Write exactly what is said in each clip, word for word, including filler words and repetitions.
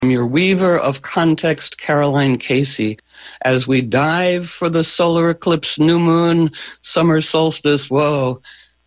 I'm your weaver of context, Caroline Casey, as we dive for the solar eclipse, new moon, summer solstice. Whoa.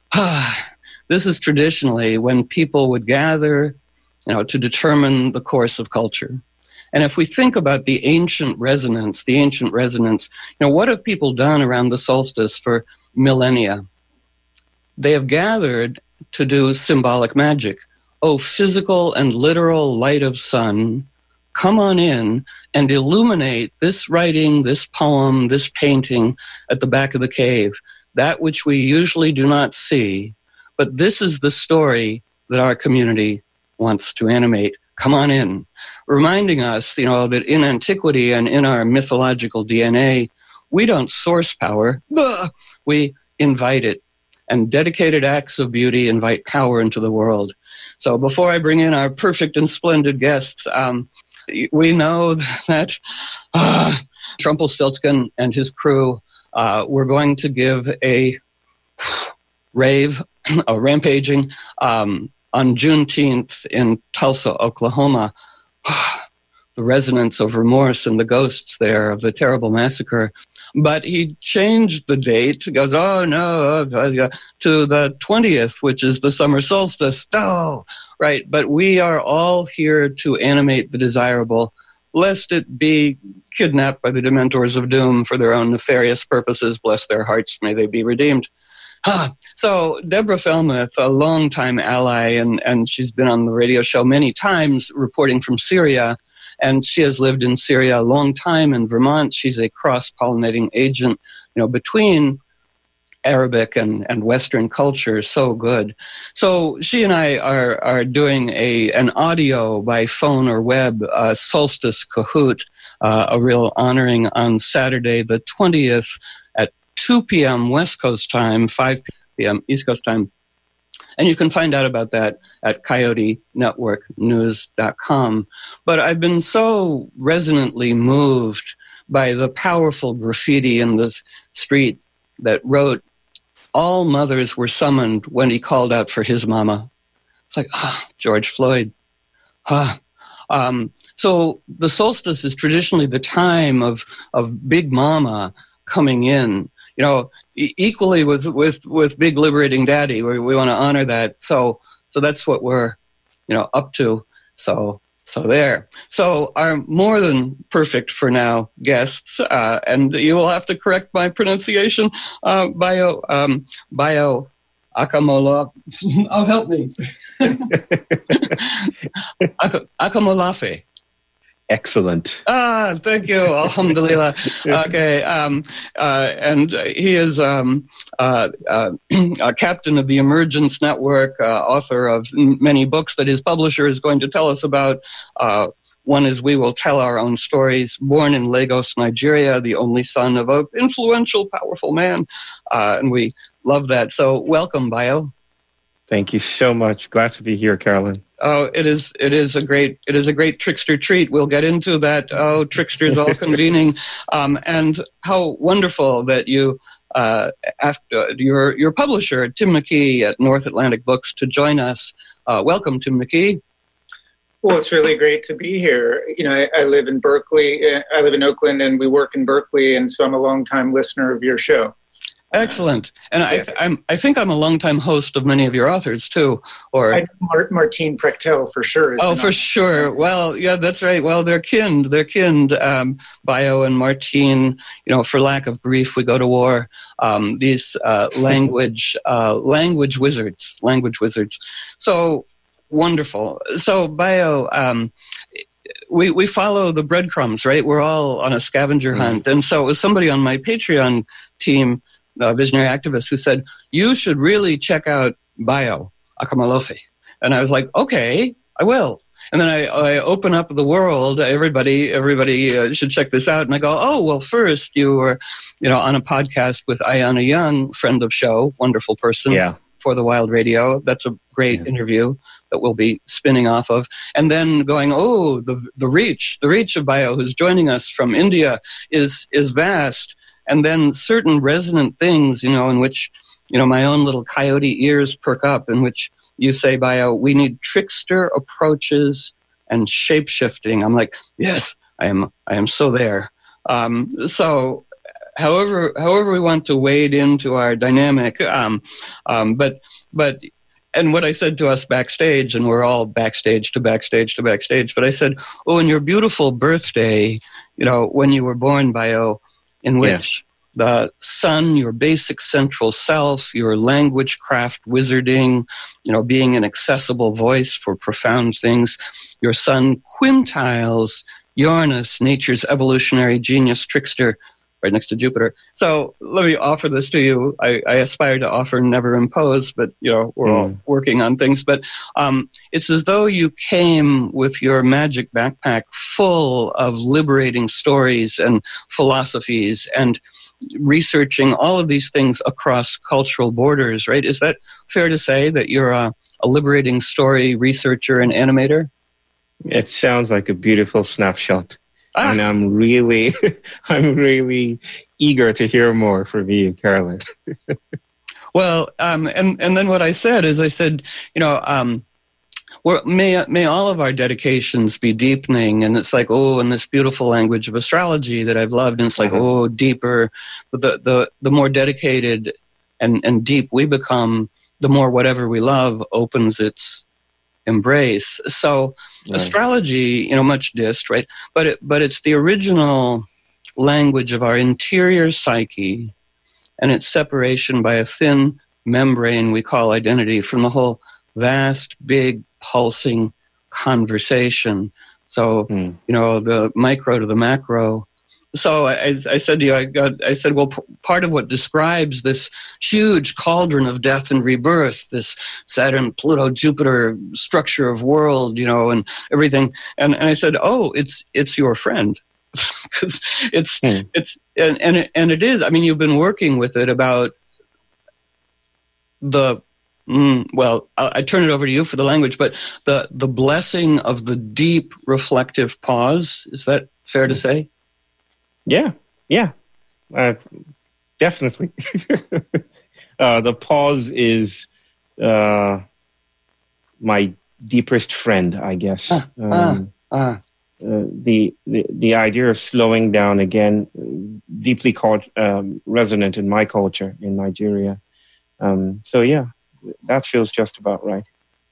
This is traditionally when people would gather, you know, to determine the course of culture. And if we think about the ancient resonance, the ancient resonance, you know, what have people done around the solstice for millennia? They have gathered to do symbolic magic. Oh, physical and literal light of sun, come on in and illuminate this writing, this poem, this painting at the back of the cave, that which we usually do not see. But this is the story that our community wants to animate. Come on in. Reminding us, you know, that in antiquity and in our mythological D N A, we don't source power, we invite it. And dedicated acts of beauty invite power into the world. So before I bring in our perfect and splendid guests, um, we know that uh, Trumpelstiltskin and his crew uh, were going to give a rave, a rampaging, um, on Juneteenth in Tulsa, Oklahoma. The resonance of remorse and the ghosts there of the terrible massacre. But he changed the date, goes, oh, no, uh, to the twentieth, which is the summer solstice. Oh, right. But we are all here to animate the desirable, lest it be kidnapped by the Dementors of Doom for their own nefarious purposes. Bless their hearts, may they be redeemed. Ah, so Deborah Felmuth, a longtime ally, and, and she's been on the radio show many times reporting from Syria, and she has lived in Syria a long time in Vermont. She's a cross-pollinating agent, you know, between Arabic and, and Western culture. So good. So she and I are are doing a an audio by phone or web, uh, Solstice Kahoot, uh, a real honoring on Saturday the twentieth at two p.m. West Coast time, five p.m. East Coast time. And you can find out about that at coyote network news dot com. But I've been so resonantly moved by the powerful graffiti in the street that wrote, all mothers were summoned when he called out for his mama. It's like, ah, oh, George Floyd. Ah. Um, so the solstice is traditionally the time of, of Big Mama coming in. You know, equally with, with, with Big Liberating Daddy, we, we want to honor that. So so that's what we're, you know, up to. So so there. So our more than perfect for now guests, uh, and you will have to correct my pronunciation. Uh, bio um, Bayo Akamola. Oh, help me. Ak- Akamolafe. Excellent. Ah, thank you. Alhamdulillah. Okay. Um, uh, and he is um, uh, uh, a captain of the Emergence Network, uh, author of many books that his publisher is going to tell us about. Uh, one is We Will Tell Our Own Stories. Born in Lagos, Nigeria, the only son of an influential, powerful man. Uh, and we love that. So welcome, Bayo. Thank you so much. Glad to be here, Carolyn. Oh, it is it is a great it is a great trickster treat. We'll get into that. Oh, tricksters all convening, um, and how wonderful that you uh, asked uh, your your publisher Tim McKee at North Atlantic Books to join us. Uh, welcome, Tim McKee. Well, it's really great to be here. You know, I, I live in Berkeley. I live in Oakland, and we work in Berkeley, and so I'm a longtime listener of your show. Excellent, and yeah. I, th- I'm, I think I'm a longtime host of many of your authors too. Or I, Mar- Martine Prechtel for sure. Oh, for sure. Well, yeah, that's right. Well, they're kin. They're kin. Um, Bayo and Martine. You know, for lack of grief, we go to war. Um, these uh, language uh, language wizards, language wizards. So wonderful. So Bayo. Um, We we follow the breadcrumbs, right? We're all on a scavenger mm-hmm. hunt, and so it was somebody on my Patreon team, a visionary activist, who said, you should really check out Bayo Akamolofe. And I was like, okay, I will. And then I, I open up the world. Everybody everybody uh, should check this out. And I go, oh, well, first you were, you know, on a podcast with Ayana Young, friend of show, wonderful person yeah. for the Wild Radio. That's a great yeah. interview that we'll be spinning off of. And then going, oh, the the reach, the reach of Bayo, who's joining us from India, is is vast. And then certain resonant things, you know, in which, you know, my own little coyote ears perk up, in which you say, Bayo, we need trickster approaches and shape-shifting. I'm like, yes, I am I am so there. Um, so however however we want to wade into our dynamic, um, um, but but and what I said to us backstage, and we're all backstage to backstage to backstage, but I said, oh, and your beautiful birthday, you know, when you were born, Bayo, in which yeah. the sun, your basic central self, your language craft wizarding, you know, being an accessible voice for profound things, your sun quintiles Uranus, nature's evolutionary genius trickster, right next to Jupiter. So let me offer this to you. I, I aspire to offer, never impose, but you know we're mm. all working on things. But um, it's as though you came with your magic backpack full of liberating stories and philosophies and researching all of these things across cultural borders, right? Is that fair to say that you're a, a liberating story researcher and animator? It sounds like a beautiful snapshot. Ah. And I'm really, I'm really eager to hear more from you, Carolyn. Well, um, and and then what I said is, I said, you know, um, we're, may may all of our dedications be deepening, and it's like, oh, in this beautiful language of astrology that I've loved, and it's like, uh-huh. oh, deeper. But the the the more dedicated and and deep we become, the more whatever we love opens its embrace. So. Right. Astrology, you know, much dissed, right? But it, but it's the original language of our interior psyche, and its separation by a thin membrane we call identity from the whole vast, big, pulsing conversation. So, mm. you know, the micro to the macro. So I, I said to you, I got, I said, well, p- part of what describes this huge cauldron of death and rebirth, this Saturn, Pluto, Jupiter structure of world, you know, and everything. And, and I said, oh, it's it's your friend, because it's mm. it's and and it, and it is. I mean, you've been working with it about the. Mm, well, I, I turn it over to you for the language, but the the blessing of the deep reflective pause. Is that fair to say? Yeah, yeah, uh, definitely. uh, the pause is uh, my deepest friend, I guess. Ah, um, ah, ah. Uh, the, the the idea of slowing down, again, deeply cult- um, resonant in my culture in Nigeria. Um, so yeah, that feels just about right.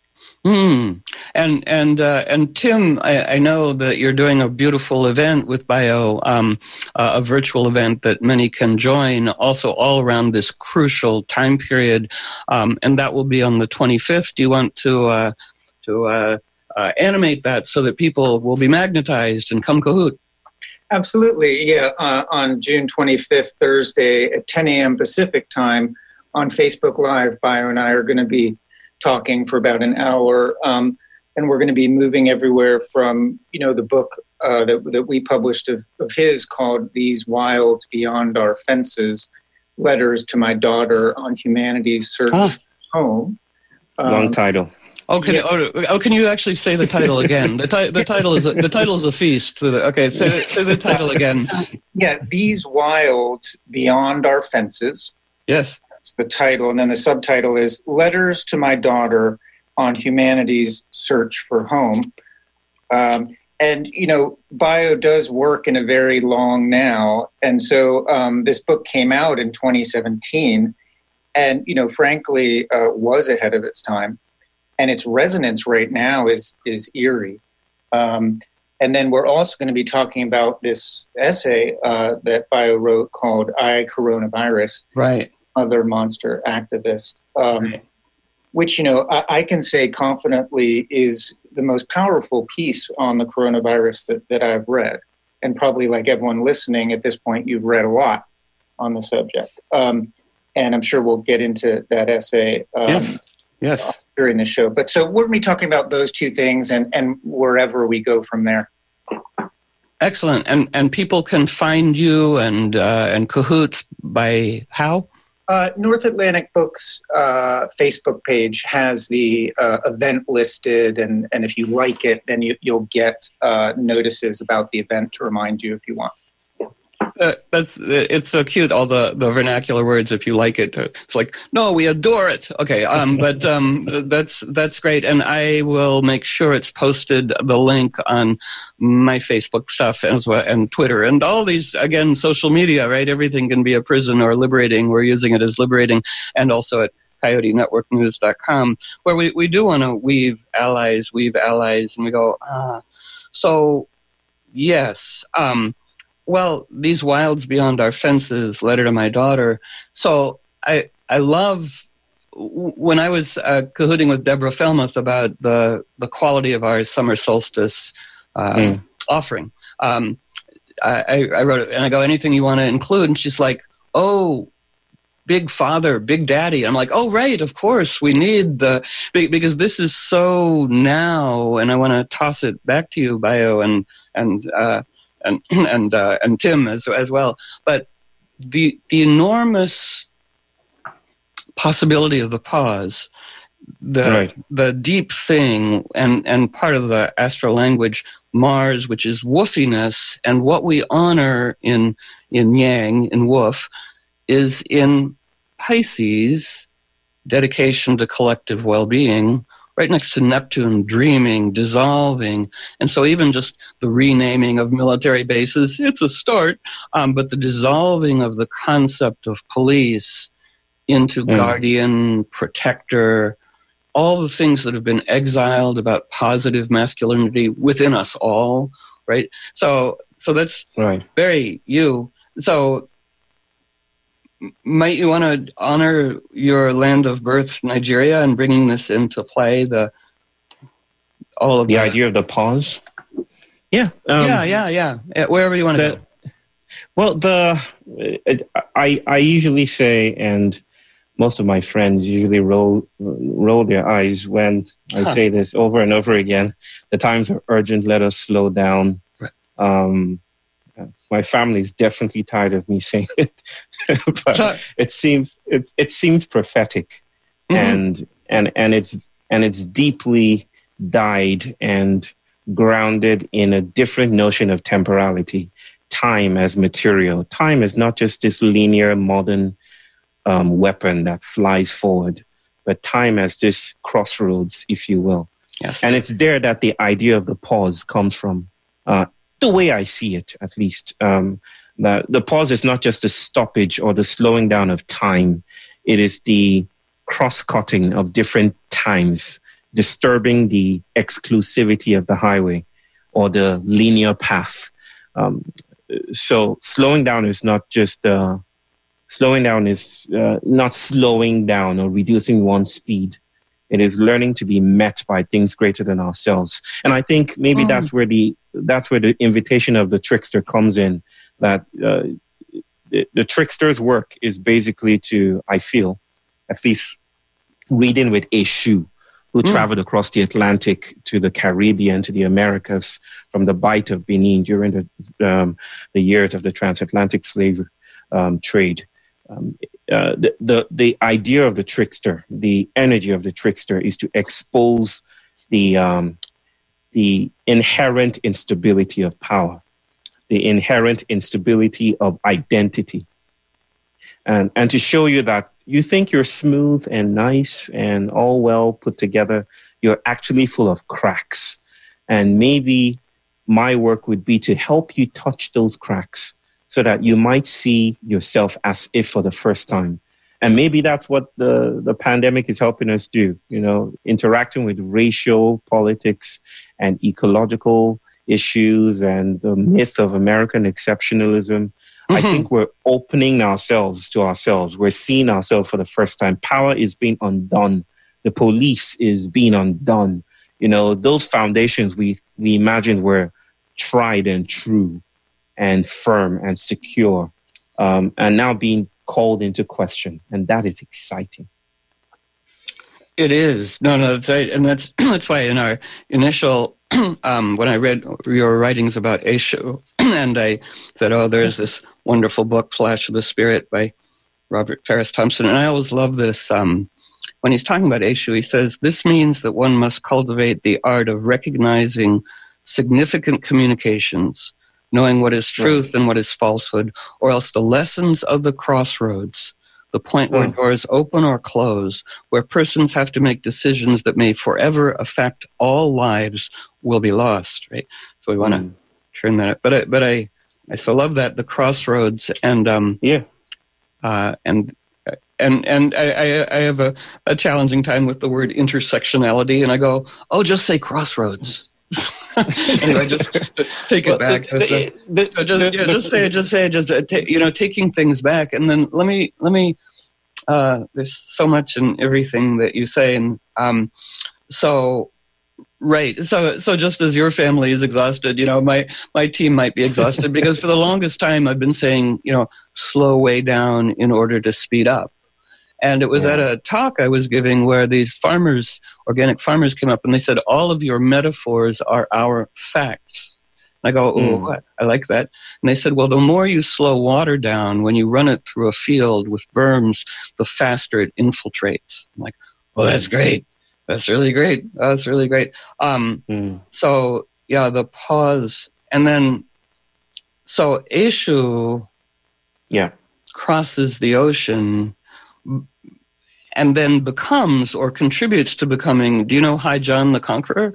Hmm. And and uh, and Tim, I, I know that you're doing a beautiful event with Bayo, um, uh, a virtual event that many can join, also all around this crucial time period, um, and that will be on the twenty-fifth. Do you want to uh, to uh, uh, animate that so that people will be magnetized and come cahoot? Absolutely, yeah. Uh, on June twenty-fifth, Thursday at ten a.m. Pacific time on Facebook Live, Bayo and I are going to be talking for about an hour, um, and we're going to be moving everywhere from, you know, the book uh, that that we published of, of his called "These Wilds Beyond Our Fences: Letters to My Daughter on Humanity's Search ah. Home." Um, Long title. Oh, can yeah. oh, oh, can you actually say the title again? the, ti- the title is a, the title is a feast. Okay, say, say the title again. Yeah, "These Wilds Beyond Our Fences." Yes. The title, and then the subtitle is "Letters to My Daughter on Humanity's Search for Home." Um, and, you know, Bayo does work in a very long now. And so um, this book came out in twenty seventeen and, you know, frankly, uh, was ahead of its time. And its resonance right now is, is eerie. Um, and then we're also going to be talking about this essay uh, that Bayo wrote called "I, Coronavirus." Right. Other monster activist, um, right. which, you know, I, I can say confidently is the most powerful piece on the coronavirus that, that I've read. And probably like everyone listening at this point, you've read a lot on the subject. Um, and I'm sure we'll get into that essay um, yes. Yes. Uh, during the show. But so we're going to be talking about those two things and, and wherever we go from there. Excellent. And and people can find you and uh, and Cahoots by how? Uh, North Atlantic Books uh, Facebook page has the uh, event listed, and, and if you like it, then you, you'll get uh, notices about the event to remind you if you want. Uh, that's it's so cute. All the, the vernacular words, if you like it, it's like no, we adore it. Okay, um, but um, that's that's great, and I will make sure it's posted the link on my Facebook stuff as well, and Twitter, and all these again social media. Right, everything can be a prison or liberating. We're using it as liberating, and also at coyote network news dot com, where we, we do want to weave allies, weave allies, and we go ah, so yes. Um, Well, these wilds beyond our fences, letter to my daughter. So I I love, when I was uh, cahooting with Deborah Felmuth about the, the quality of our summer solstice uh, mm. offering, um, I, I wrote it, and I go, anything you want to include? And she's like, oh, Big Father, Big Daddy. I'm like, oh, right, of course, we need the, because this is so now, and I want to toss it back to you, Bayo, and, and, uh, and and uh, and Tim as as well, but the the enormous possibility of the pause, the right. the deep thing, and and part of the astro language, Mars, which is woofiness, and what we honor in in Yang, in woof, is in Pisces, dedication to collective well-being, right next to Neptune, dreaming, dissolving. And so even just the renaming of military bases, it's a start, um, but the dissolving of the concept of police into mm. guardian, protector, all the things that have been exiled about positive masculinity within us all, right? So so that's right. very you. So might you want to honor your land of birth, Nigeria, and bringing this into play, the all of the, the idea of the pause? Yeah. Um, yeah, yeah, yeah. Wherever you want to the, go. Well, the I I usually say, and most of my friends usually roll roll their eyes when I huh. say this over and over again. The times are urgent. Let us slow down. Right. Um, my family is definitely tired of me saying it, but huh. it seems it it seems prophetic, mm-hmm. and and and it's and it's deeply dyed and grounded in a different notion of temporality. Time as material. Time is not just this linear modern um, weapon that flies forward, but time as this crossroads, if you will. Yes. And it's there that the idea of the pause comes from, uh, the way I see it, at least. Um, the, the pause is not just the stoppage or the slowing down of time. It is the cross-cutting of different times, disturbing the exclusivity of the highway or the linear path. Um, So slowing down is not just, uh, slowing down is uh, not slowing down or reducing one's speed. It is learning to be met by things greater than ourselves. And I think maybe mm. that's where the that's where the invitation of the trickster comes in. That uh, the, the trickster's work is basically to, I feel, at least reading with Eshu, who mm. traveled across the Atlantic to the Caribbean, to the Americas, from the Bight of Benin during the um, the years of the transatlantic slave um, trade. Um, uh, the, the the idea of the trickster, the energy of the trickster, is to expose the um, the inherent instability of power, the inherent instability of identity, and and to show you that you think you're smooth and nice and all well put together, you're actually full of cracks. And maybe my work would be to help you touch those cracks so that you might see yourself as if for the first time. And maybe that's what the, the pandemic is helping us do, you know, interacting with racial politics and ecological issues and the myth of American exceptionalism. Mm-hmm. I think we're opening ourselves to ourselves. We're seeing ourselves for the first time. Power is being undone. The police is being undone. You know, those foundations we, we imagined were tried and true and firm and secure, um, and now being called into question. And that is exciting. It is. No, no, that's right. And that's, that's why in our initial, um, when I read your writings about Eshu, and I said, oh, there's this wonderful book, Flash of the Spirit by Robert Farris Thompson. And I always love this. Um, when he's talking about Eshu, he says, this means that one must cultivate the art of recognizing significant communications knowing what is truth and what is falsehood, or else the lessons of the crossroads, the point where Mm. doors open or close, where persons have to make decisions that may forever affect all lives, will be lost, right? So we want to Mm. turn that up. But I, but I, I so love that, the crossroads, and um, Yeah. uh, and and and I, I, I have a, a challenging time with the word intersectionality, and I go, oh, just say crossroads. Anyway, just take it Well, back. the- the- the- So just, the- yeah, the- just say it. Just say it. Just uh, ta- you know, taking things back, and then let me let me. Uh, there's so much in everything that you say, and um, so right. So so just as your family is exhausted, you know, my my team might be exhausted because for the longest time I've been saying, you know, slow way down in order to speed up. And it was Yeah. at a talk I was giving where these farmers, organic farmers, came up and they said, all of your metaphors are our facts. And I go, oh, Mm. what? I like that. And they said, well, the more you slow water down when you run it through a field with berms, the faster it infiltrates. I'm like, well, that's great. That's really great. That's really great. Um, Mm. so, yeah, the pause. And then, so Eshu Yeah. crosses the ocean and then becomes or contributes to becoming, do you know High John the Conqueror?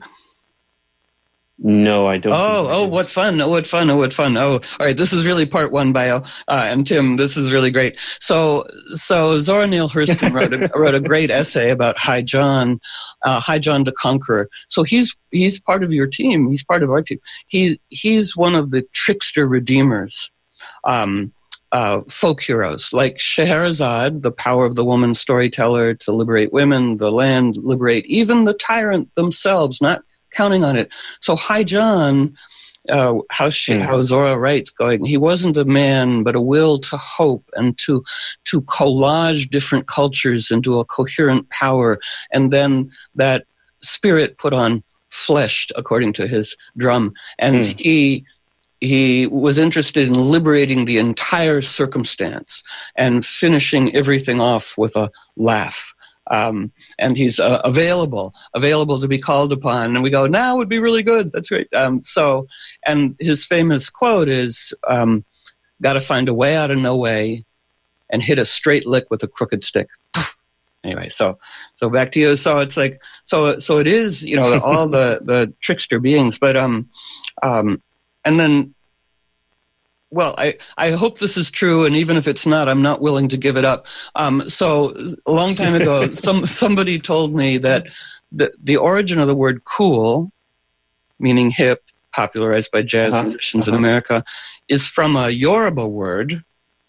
No, I don't. Oh, oh, what fun. Oh, what fun. Oh, what fun. Oh, all right. This is really part one bio. Uh, and Tim, this is really great. So, so Zora Neale Hurston wrote a, wrote a great essay about High John, uh, High John the Conqueror. So he's, he's part of your team. He's part of our team. He, he's one of the trickster redeemers. Um, Uh, folk heroes like Scheherazade, the power of the woman storyteller to liberate women, the land, liberate even the tyrant themselves, not counting on it. So High John, uh, how she, Mm. how Zora writes, going, he wasn't a man, but a will to hope and to to collage different cultures into a coherent power, and then that spirit put on flesh, according to his drum, and Mm. he. He was interested in liberating the entire circumstance and finishing everything off with a laugh. Um, and he's uh, available, available to be called upon. And we go, now would be really good. That's great. Um, so, and his famous quote is, um, got to find a way out of no way and hit a straight lick with a crooked stick. Anyway, so so back to you. So it's like, so so it is, you know, all the, the trickster beings. But um, um, and then, well, I, I hope this is true, and even if it's not, I'm not willing to give it up. Um, so a long time ago, some somebody told me that the, the origin of the word cool, meaning hip, popularized by jazz Uh-huh, musicians uh-huh. in America, is from a Yoruba word,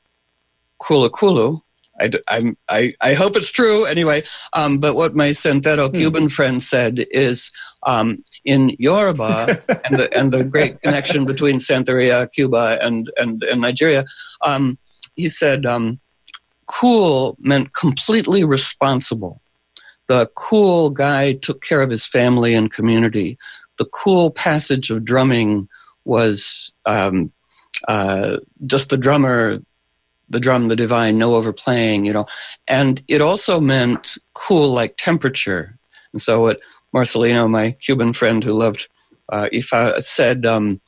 kula kulu. I, I'm, I, I hope it's true anyway. Um, but what my Santero Cuban friend said is um, in Yoruba and the and the great connection between Santeria, Cuba, and and, and Nigeria. Um, he said um, cool meant completely responsible. The cool guy took care of his family and community. The cool passage of drumming was um, uh, just the drummer, the drum, the divine, no overplaying, you know. And it also meant cool like temperature. And so what Marcelino, my Cuban friend who loved uh, Ifa, said, um,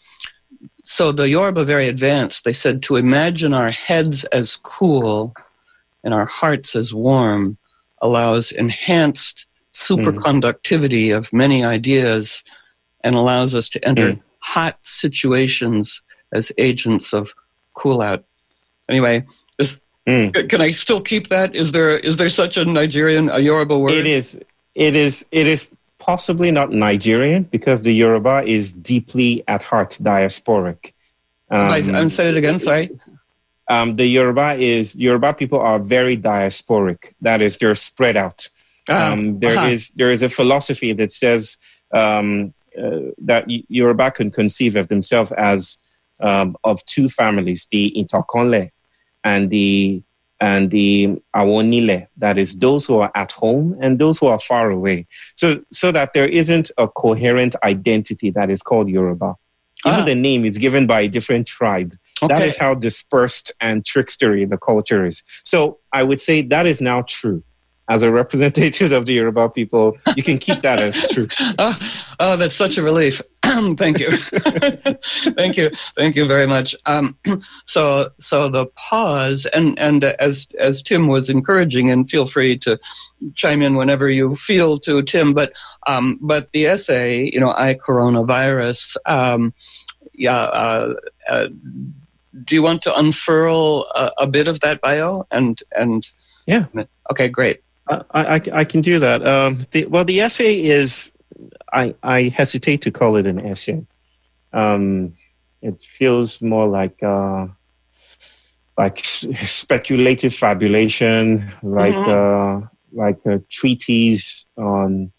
so the Yoruba very advanced. They said to imagine our heads as cool and our hearts as warm allows enhanced superconductivity mm. of many ideas and allows us to enter mm. hot situations as agents of cool out. Anyway, is, mm. can I still keep that? Is there is there such a Nigerian, a Yoruba word? It is. It is. It is possibly not Nigerian because the Yoruba is deeply at heart diasporic. Um, I, I'm saying it again. Sorry. Um, the Yoruba is Yoruba people are very diasporic. That is, they're spread out. Uh, um, there uh-huh. is there is a philosophy that says um, uh, that Yoruba can conceive of themselves as um, of two families: the Intokonle and the and the Awonile. That is, those who are at home and those who are far away. So so that there isn't a coherent identity that is called Yoruba. Even uh-huh. the name is given by a different tribe. Okay. That is how dispersed and trickstery the culture is. So I would say that is now true. As a representative of the Yoruba people, you can keep that as true. oh, oh, that's such a relief. Thank you. Thank you. Thank you very much. Um, so, so the pause, and, and as, as Tim was encouraging, and feel free to chime in whenever you feel to, Tim, but, um, but the essay, you know, I Coronavirus, um, yeah, uh, uh, do you want to unfurl a, a bit of that bio? And, and, yeah. Okay, great. Uh, I, I, I can do that. Um, the, well, the essay is, I, I hesitate to call it an essay. Um, it feels more like uh, like speculative fabulation, like mm-hmm. uh, like a treatise on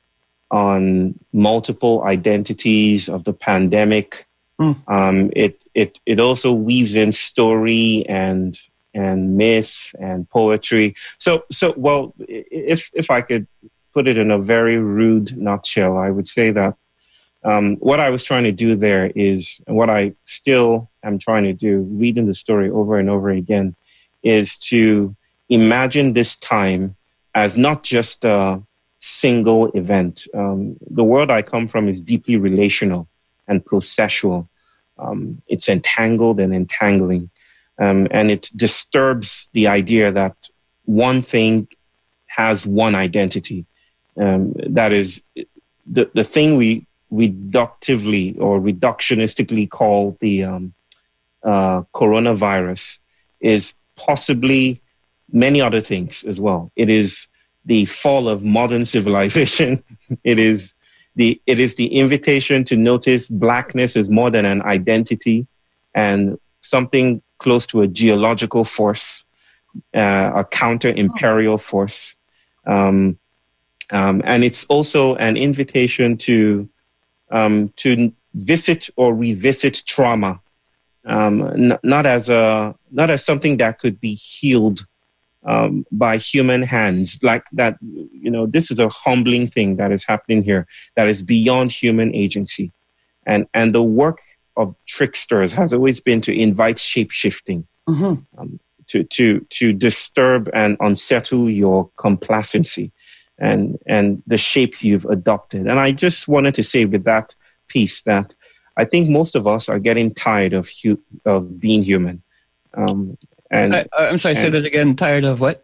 on multiple identities of the pandemic. Mm. Um, it it it also weaves in story and and myth and poetry. So so well, if if I could put it in a very rude nutshell, I would say that um, what I was trying to do there is, and what I still am trying to do, reading the story over and over again, is to imagine this time as not just a single event. Um, the world I come from is deeply relational and processual. Um, it's entangled and entangling. Um, and it disturbs the idea that one thing has one identity. Um, that is the, the thing we reductively or reductionistically call the um, uh, coronavirus is possibly many other things as well. It is the fall of modern civilization. It is the it is the invitation to notice blackness as more than an identity and something close to a geological force, uh, a counter-imperial force. Um, Um, and it's also an invitation to um, to visit or revisit trauma, um, n- not as a not as something that could be healed um, by human hands. Like that, you know, this is a humbling thing that is happening here that is beyond human agency, and and the work of tricksters has always been to invite shape shifting, mm-hmm. um, to to to disturb and unsettle your complacency. And and the shape you've adopted. And I just wanted to say with that piece that I think most of us are getting tired of hu- of being human. Um, and I, I'm sorry, and, say that again. Tired of what?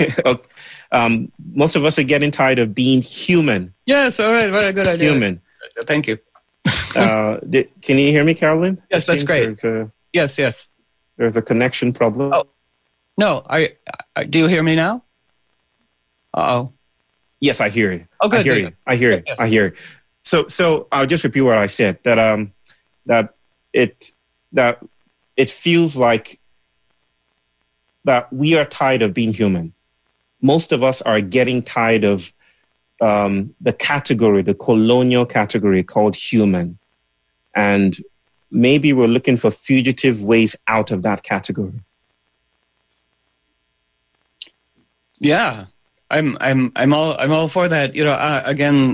um, most of us are getting tired of being human. Yes, all right, very good idea. Human. Thank you. uh, did, can you hear me, Carolyn? Yes, it that's great. A, yes, yes. There's a connection problem. Oh, no. I, I do you hear me now? Uh-oh. Yes, I hear you. Oh, good. I hear you. I hear you. Yes. I hear you. So, so I'll just repeat what I said. That um, that it that it feels like that we are tired of being human. Most of us are getting tired of um, the category, the colonial category called human, and maybe we're looking for fugitive ways out of that category. Yeah. I'm I'm I'm all I'm all for that. You know, uh, again,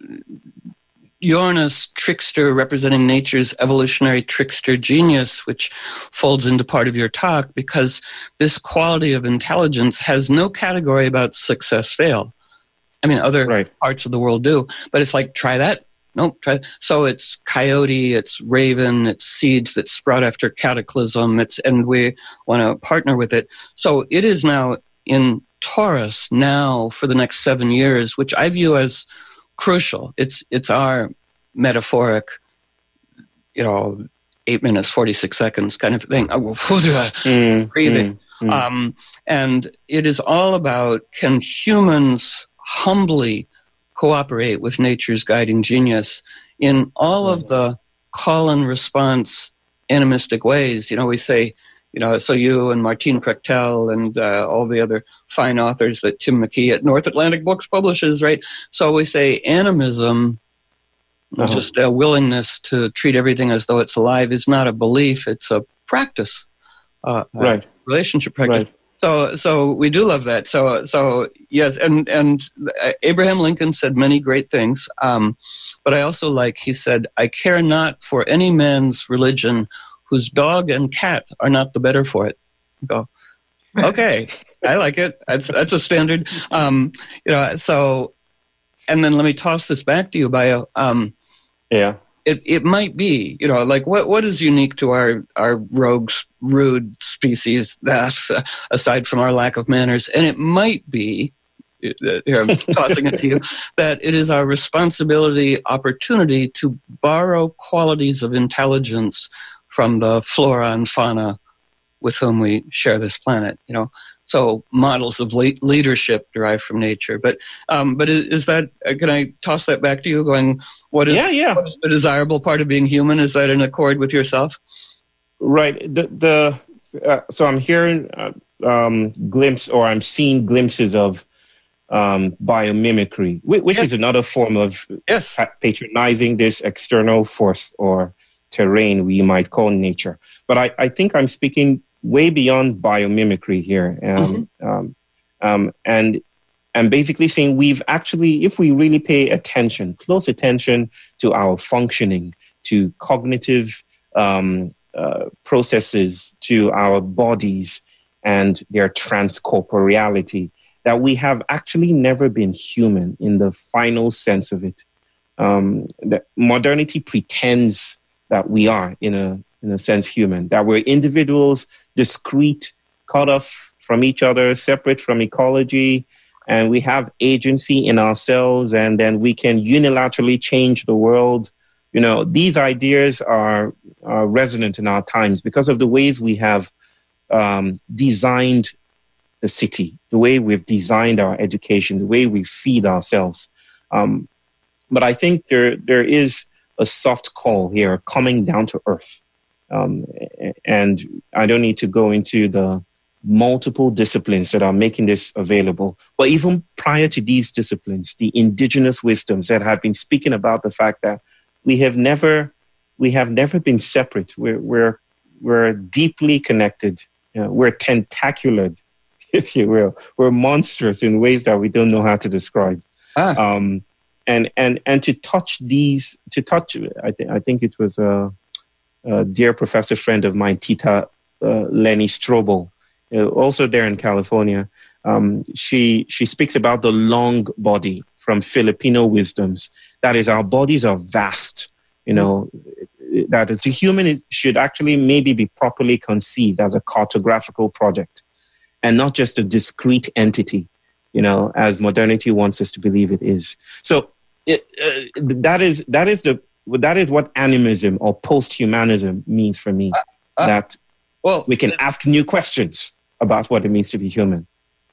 Uranus, trickster, representing nature's evolutionary trickster genius, which folds into part of your talk, because this quality of intelligence has no category about success, fail. I mean, other right. parts of the world do, but it's like, try that. Nope, try. So it's coyote, it's raven, it's seeds that sprout after cataclysm. It's and we want to partner with it. So it is now in Taurus now for the next seven years, which I view as crucial. It's it's our metaphoric, you know, eight minutes, forty-six seconds kind of thing. Mm, breathing. Mm, mm. Um, and it is all about, can humans humbly cooperate with nature's guiding genius in all of the call and response animistic ways? You know, we say, You know, so you and Martine Prechtel and uh, all the other fine authors that Tim McKee at North Atlantic Books publishes, right? So we say animism, uh-huh. just a willingness to treat everything as though it's alive, is not a belief; it's a practice, uh, right? A relationship practice. Right. So, so we do love that. So, so yes, and and Abraham Lincoln said many great things, um, but I also like he said, "I care not for any man's religion, whose dog and cat are not the better for it." I go, okay, I like it. That's that's a standard. Um, you know, so, and then let me toss this back to you, Bio. Um, yeah. it, it might be, you know, like what, what is unique to our, our rogue, rude species that, uh, aside from our lack of manners, and it might be, here I'm tossing it to you, that it is our responsibility, opportunity to borrow qualities of intelligence from the flora and fauna with whom we share this planet, you know. So models of le- leadership derived from nature. But um, but is, is that, uh, can I toss that back to you going, what is, yeah, yeah. what is the desirable part of being human? Is that in accord with yourself? Right. The, the uh, So I'm hearing uh, um, glimpse, or I'm seeing glimpses of um, biomimicry, which yes. is another form of yes. patronizing this external force or terrain we might call nature. But I, I think I'm speaking way beyond biomimicry here. Um, mm-hmm. um, um, and and basically saying we've actually, if we really pay attention, close attention to our functioning, to cognitive um, uh, processes, to our bodies and their transcorporeality, that we have actually never been human in the final sense of it. Um, that modernity pretends that we are, in a in a sense, human, that we're individuals, discrete, cut off from each other, separate from ecology, and we have agency in ourselves, and then we can unilaterally change the world. You know, these ideas are, are resonant in our times because of the ways we have um, designed the city, the way we've designed our education, the way we feed ourselves. Um, but I think there there is a soft call here, coming down to earth. Um, and I don't need to go into the multiple disciplines that are making this available. But even prior to these disciplines, the indigenous wisdoms that have been speaking about the fact that we have never, we have never been separate. We're we're we're deeply connected. You know, we're tentacular, if you will. We're monstrous in ways that we don't know how to describe. Ah. Um, and and and to touch these, to touch, I think I think it was a. A dear professor friend of mine, Tita uh, Lenny Strobel, uh, also there in California. Um, she she speaks about the long body from Filipino wisdoms. That is, our bodies are vast. You know, that the human should actually maybe be properly conceived as a cartographical project, and not just a discrete entity. You know, as modernity wants us to believe it is. So it, uh, that is that is the. That is what animism or post-humanism means for me, uh, uh, that well, we can ask new questions about what it means to be human.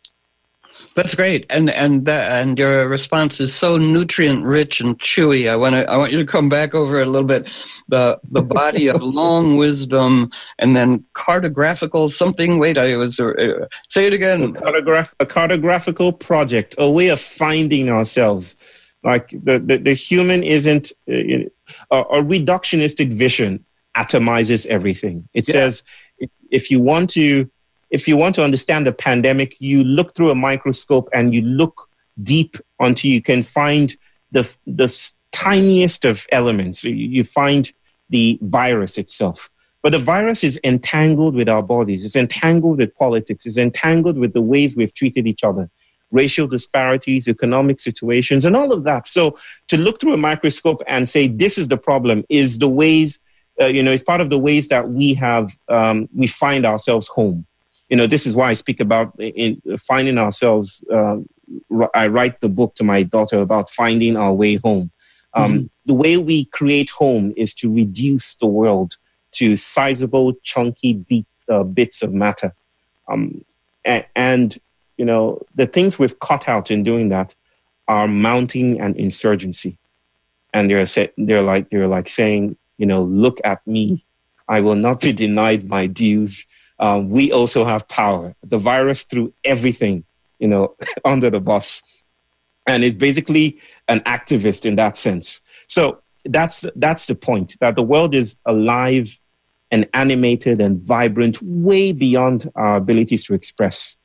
That's great. And and that, and your response is so nutrient-rich and chewy. I want to I want you to come back over a little bit. The the body of long wisdom, and then cartographical something. Wait, I was uh, say it again. A, cartograph, a cartographical project, a way of finding ourselves. Like the, the, the human isn't, uh, you know, a, a reductionistic vision atomizes everything. It yeah. says, if you want to, if you want to understand the pandemic, you look through a microscope and you look deep until you can find the, the tiniest of elements. You find the virus itself. But the virus is entangled with our bodies. It's entangled with politics. It's entangled with the ways we've treated each other. Racial disparities, economic situations, and all of that. So to look through a microscope and say, this is the problem, is the ways, uh, you know, it's part of the ways that we have, um, we find ourselves home. You know, this is why I speak about in finding ourselves. Uh, I write the book to my daughter about finding our way home. Um, mm-hmm. The way we create home is to reduce the world to sizable, chunky beat, uh, bits of matter. Um, and, and You know, the things we've cut out in doing that are mounting an insurgency. And they're they're like they're like saying, you know, look at me. I will not be denied my dues. Um, we also have power. The virus threw everything, you know, under the bus. And it's basically an activist in that sense. So that's that's the point, that the world is alive and animated and vibrant way beyond our abilities to express.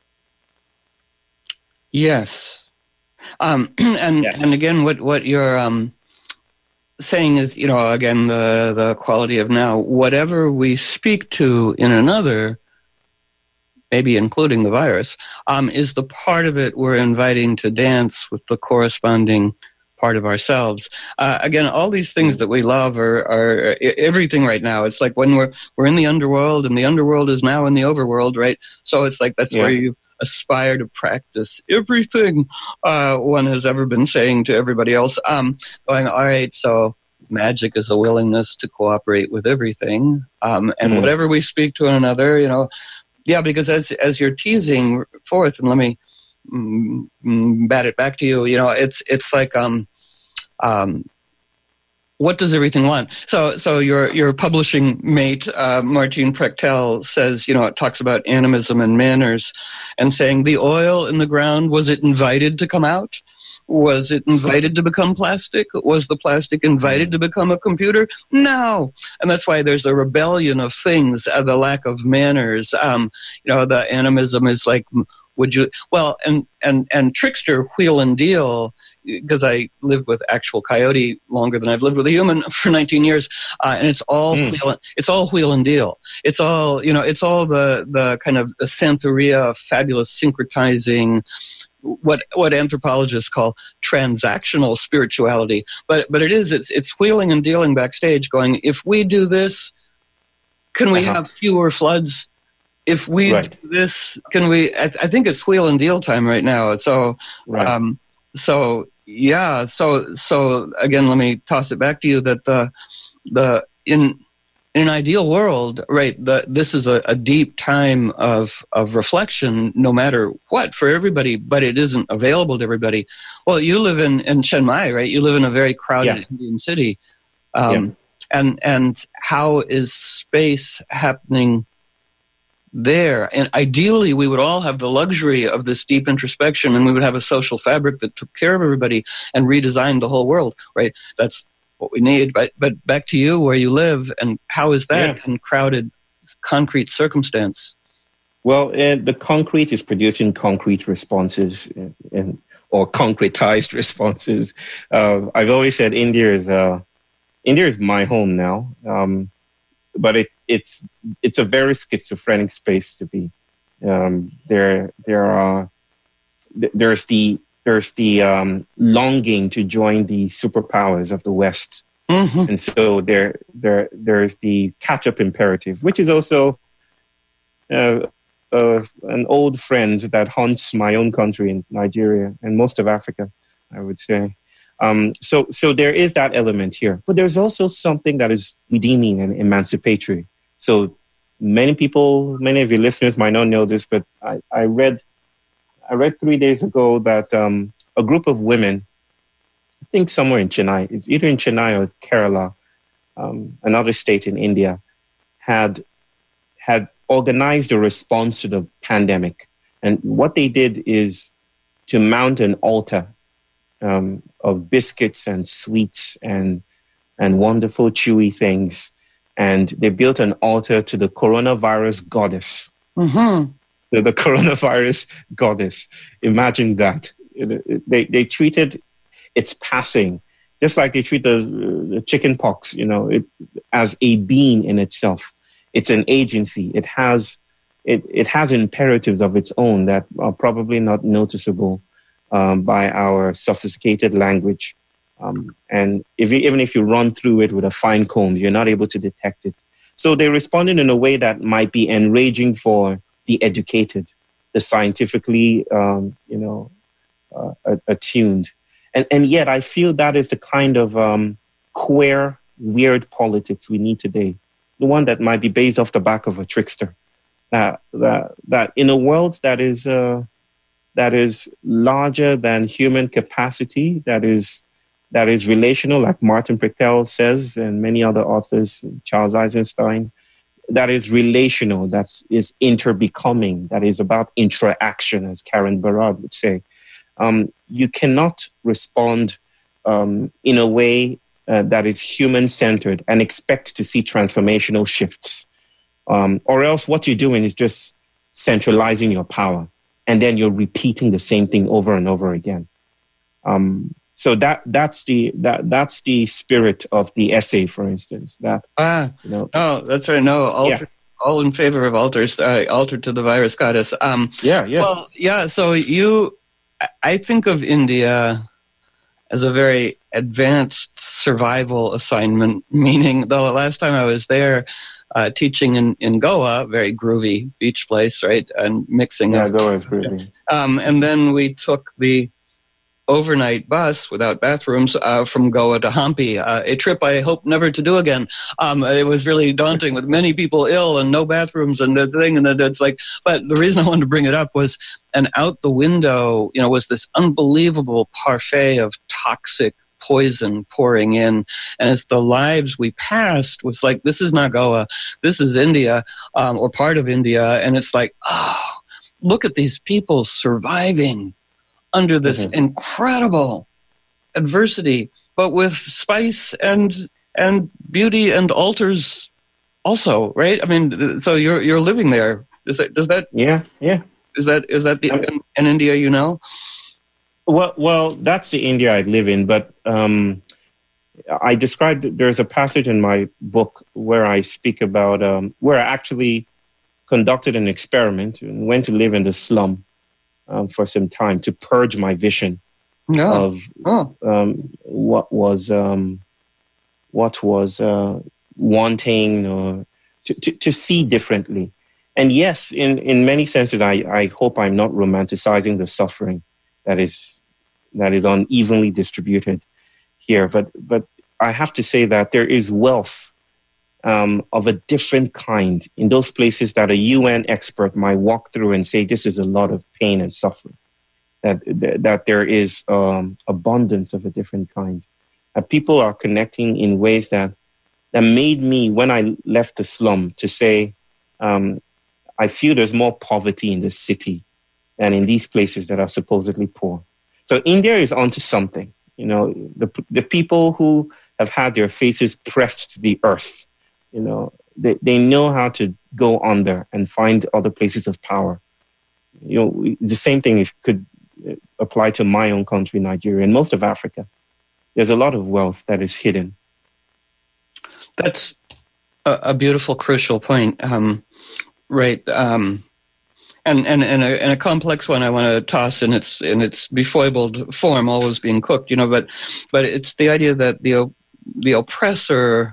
Yes. Um, and yes. and again, what, what you're um, saying is, you know, again, the, the quality of now, whatever we speak to in another, maybe including the virus, um, is the part of it we're inviting to dance with the corresponding part of ourselves. Uh, again, all these things that we love are, are everything right now. It's like when we're we're in the underworld, and the underworld is now in the overworld, right? So it's like that's yeah. where you aspire to practice everything uh, one has ever been saying to everybody else. Um, going, all right, so magic is a willingness to cooperate with everything, um, and mm-hmm. whatever we speak to one another, you know, yeah, because as as you're teasing forth, and let me mm, mm, bat it back to you, you know, it's it's like um, um, what does everything want? So, so your your publishing mate, uh, Martine Prechtel, says, you know, it talks about animism and manners, and saying the oil in the ground, was it invited to come out? Was it invited to become plastic? Was the plastic invited to become a computer? No. And that's why there's a rebellion of things, uh, the lack of manners. Um, you know, the animism is like, would you, well, and, and, and Trickster, Wheel and Deal, because I lived with actual coyote longer than I've lived with a human for nineteen years, uh, and it's all mm. wheel, it's all wheel and deal. It's all, you know, it's all the the kind of the Santeria, fabulous syncretizing, what what anthropologists call transactional spirituality. But but it is it's it's wheeling and dealing backstage, going, if we do this, can we uh-huh. have fewer floods? If we right. do this, can we? I, I think it's wheel and deal time right now. So. Right. Um, So yeah, so so again, let me toss it back to you that the the in in an ideal world, right? The this is a, a deep time of of reflection, no matter what, for everybody, but it isn't available to everybody. Well, you live in, in Chiang Mai, right? You live in a very crowded yeah. Indian city, um, yeah. and and how is space happening there? And ideally, we would all have the luxury of this deep introspection, and we would have a social fabric that took care of everybody and redesigned the whole world, right? That's what we need. But but back to you, where you live, and how is that yeah. in crowded, concrete circumstance? Well, uh, the concrete is producing concrete responses, and, and or concretized responses. Uh, I've always said India is uh, India is my home now. Um, But it, it's it's a very schizophrenic space to be. Um, there there are there's the there's the um, longing to join the superpowers of the West, mm-hmm. and so there there there's the catch up imperative, which is also uh, uh, an old friend that haunts my own country in Nigeria and most of Africa, I would say. Um, so, so there is that element here, but there's also something that is redeeming and emancipatory. So many people, many of your listeners might not know this, but I, I read, I read three days ago that um, a group of women, I think somewhere in Chennai, it's either in Chennai or Kerala, um, another state in India, had had organized a response to the pandemic, and what they did is to mount an altar Um, of biscuits and sweets and and wonderful chewy things, and they built an altar to the coronavirus goddess. Mm-hmm. The, the coronavirus goddess. Imagine that. It, it, they they treated its passing just like they treat the, the chicken pox, you know, it, as a being in itself. It's an agency. It has it it has imperatives of its own that are probably not noticeable Um, by our sophisticated language. Um, and if you, even if you run through it with a fine comb, you're not able to detect it. So they responded in a way that might be enraging for the educated, the scientifically, um, you know, uh, attuned. And, and yet I feel that is the kind of um, queer, weird politics we need today. The one that might be based off the back of a trickster. Uh, that, that in a world that is... Uh, that is larger than human capacity, that is that is relational, like Martin Prechtel says, and many other authors, Charles Eisenstein, that is relational, that is interbecoming, that is about interaction, as Karen Barad would say. Um, you cannot respond um, in a way uh, that is human-centered and expect to see transformational shifts. Um, or else what you're doing is just centralizing your power. And then you're repeating the same thing over and over again. Um, so that that's the that that's the spirit of the essay, for instance. That ah, you know, no, that's right. No, alter, yeah. all in favor of altars. Uh, altar to the virus goddess. Um, yeah, yeah. Well, yeah. So you, I think of India as a very advanced survival assignment, meaning the last time I was there uh, teaching in, in Goa, very groovy beach place, right, and mixing Yeah, of, Goa is groovy. Um, and then we took the overnight bus without bathrooms uh, from Goa to Hampi, uh, a trip I hope never to do again. Um, it was really daunting with many people ill and no bathrooms and the thing. And then it's like, but the reason I wanted to bring it up was, and out the window, you know, was this unbelievable parfait of toxic poison pouring in. And as the lives we passed was like, this is not Goa, this is India, um, or part of India. And it's like, oh, look at these people surviving under this mm-hmm. incredible adversity, but with spice and and beauty and altars also, right? I mean, so you're you're living there. Is that does that? Yeah, yeah. Is that is that the in, in India you know? Well, well, that's the India I live in. But um, I described there's a passage in my book where I speak about um, where I actually conducted an experiment and went to live in the slum. Um, for some time to purge my vision no. of oh. um, what was um, what was uh, wanting or to, to, to see differently. And yes, in, in many senses, I, I hope I'm not romanticizing the suffering that is that is unevenly distributed here. But but I have to say that there is wealth Um, of a different kind in those places that a U N expert might walk through and say, this is a lot of pain and suffering, that, that there is um, abundance of a different kind. That people are connecting in ways that, that made me, when I left the slum, to say, um, I feel there's more poverty in the city than in these places that are supposedly poor. So India is onto something. You know, the, the people who have had their faces pressed to the earth, you know, they, they know how to go under and find other places of power. You know, the same thing is, could apply to my own country, Nigeria, and most of Africa. There's a lot of wealth that is hidden. That's a, a beautiful, crucial point, um, right? Um, and and and a, and a complex one I want to toss in its in its befoibled form, always being cooked, you know. But but it's the idea that the the oppressor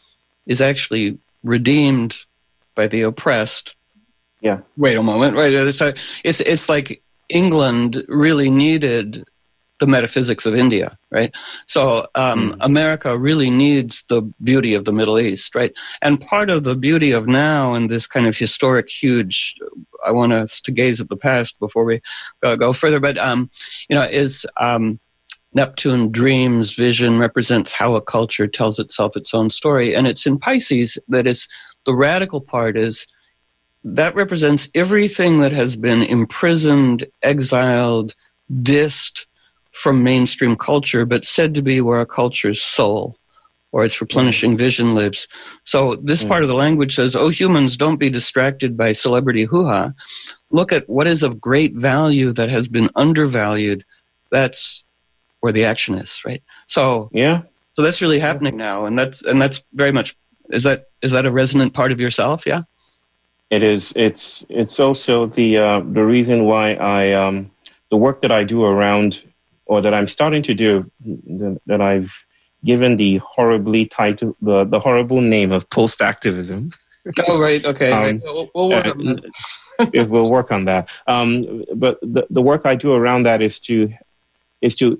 is actually redeemed by the oppressed. Yeah. Wait a moment. Right. So it's it's like England really needed the metaphysics of India, right? So um, mm. America really needs the beauty of the Middle East, right? And part of the beauty of now and this kind of historic, huge, I want us to gaze at the past before we go, go further, but um, you know, is um, Neptune dreams, vision represents how a culture tells itself its own story. And it's in Pisces that is the radical part is that represents everything that has been imprisoned, exiled, dissed from mainstream culture, but said to be where a culture's soul or its replenishing vision lives. So this mm. part of the language says, oh, humans, don't be distracted by celebrity hoo-ha. Look at what is of great value that has been undervalued. That's where the action is, right? So yeah, so that's really happening now, and that's and that's very much. Is that is that a resonant part of yourself? Yeah, it is. It's it's also the uh, the reason why I um, the work that I do around, or that I'm starting to do, that I've given the horribly title, the, the horrible name of post-activism. Oh, right. Okay. um, right. We'll, we'll work uh, on that. It will work on that. Um, but the, the work I do around that is to is to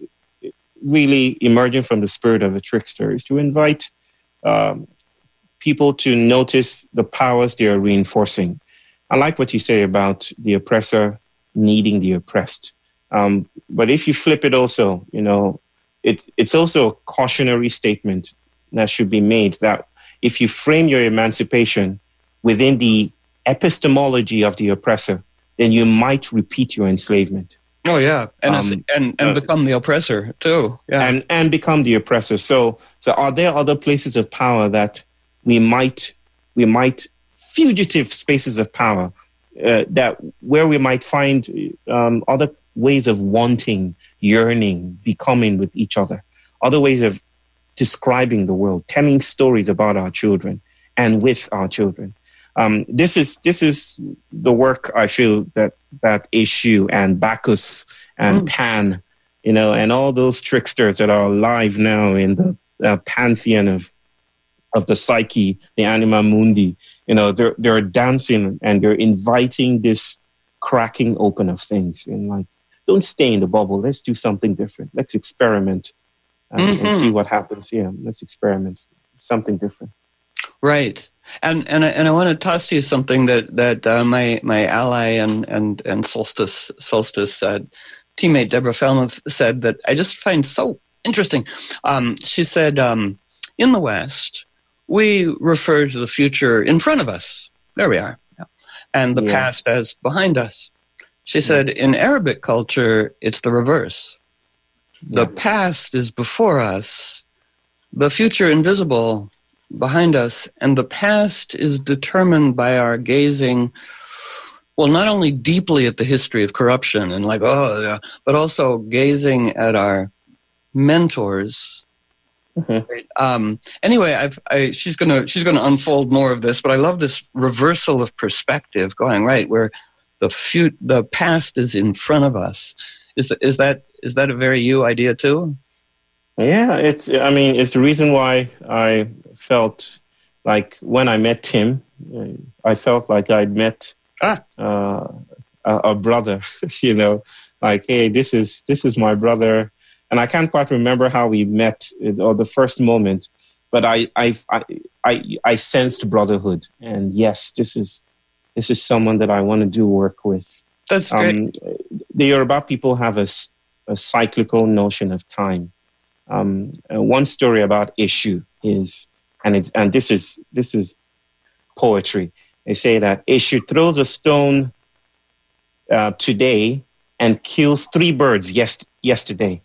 really, emerging from the spirit of a trickster, is to invite um, people to notice the powers they are reinforcing. I like what you say about the oppressor needing the oppressed. Um, but if you flip it also, you know, it's it's also a cautionary statement that should be made that if you frame your emancipation within the epistemology of the oppressor, then you might repeat your enslavement. Oh yeah, and um, and and uh, become the oppressor too. Yeah, and and become the oppressor. So so are there other places of power that we might we might fugitive spaces of power uh, that where we might find um, other ways of wanting, yearning, becoming with each other, other ways of describing the world, telling stories about our children and with our children. Um, this is this is the work I feel that that Eshu and Bacchus and mm. Pan you know, and all those tricksters that are alive now in the uh, pantheon of of the psyche, the anima mundi, you know, they're they're dancing and they're inviting this cracking open of things, and like, don't stay in the bubble. Let's do something different. Let's experiment and, mm-hmm. and see what happens. Yeah, let's experiment something different. Right. And and I, and I want to toss to you something that that uh, my my ally and and and Solstice Solstice uh, teammate Deborah Felmuth said that I just find so interesting. Um, she said, um, in the West, we refer to the future in front of us. There we are, yeah. And the yeah. past as behind us. She said, yeah. in Arabic culture, it's the reverse. The yeah. past is before us, the future invisible behind us, and the past is determined by our gazing, well, not only deeply at the history of corruption and like, oh, yeah, but also gazing at our mentors. Mm-hmm. Right? Um, anyway, I've, I, she's gonna she's gonna unfold more of this, but I love this reversal of perspective, going right where the fut- the past is in front of us. Is th- is that is that a very you idea too? Yeah, it's. I mean, it's the reason why I felt like when I met Tim, I felt like I'd met ah. uh, a, a brother. You know, like, hey, this is this is my brother, and I can't quite remember how we met or the first moment, but I I I I, I sensed brotherhood, and yes, this is this is someone that I want to do work with. That's great. Um, the Yoruba people have a, a cyclical notion of time. Um, uh, one story about Eshu is, and it's and this is this is poetry. They say that Eshu throws a stone uh, today and kills three birds yes, yesterday.